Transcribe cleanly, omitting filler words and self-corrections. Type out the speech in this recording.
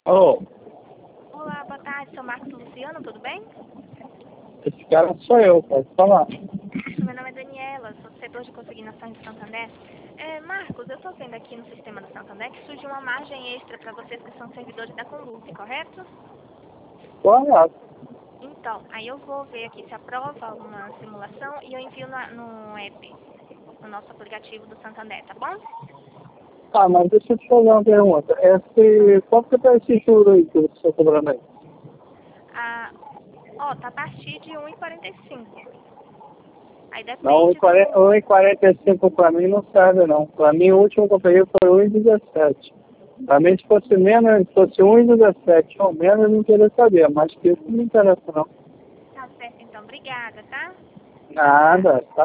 Oh, Olá, boa tarde, sou Marcos Luciano, tudo bem? esse cara sou eu, pode falar. Meu nome é Daniela, sou do setor de consignação de Santander. Marcos, eu estou vendo aqui no sistema do Santander que surgiu uma margem extra para vocês que são servidores da Conduce, correto? Correto. Então, aí eu vou ver aqui se aprova uma simulação e eu envio no app, no nosso aplicativo do Santander, tá bom? Tá, mas deixa eu te fazer uma pergunta. Quanto que tá esse juro aí que você está cobrando aí? Tá a partir de 1,45. Aí Não, depende do... 1,45 para mim não serve não. Para mim o último que eu peguei foi 1,17. Para mim se fosse menos, se fosse 1,17 ou menos, eu não queria saber, mas que isso não me interessa não. Tá certo, então. Obrigada, tá? Nada, tá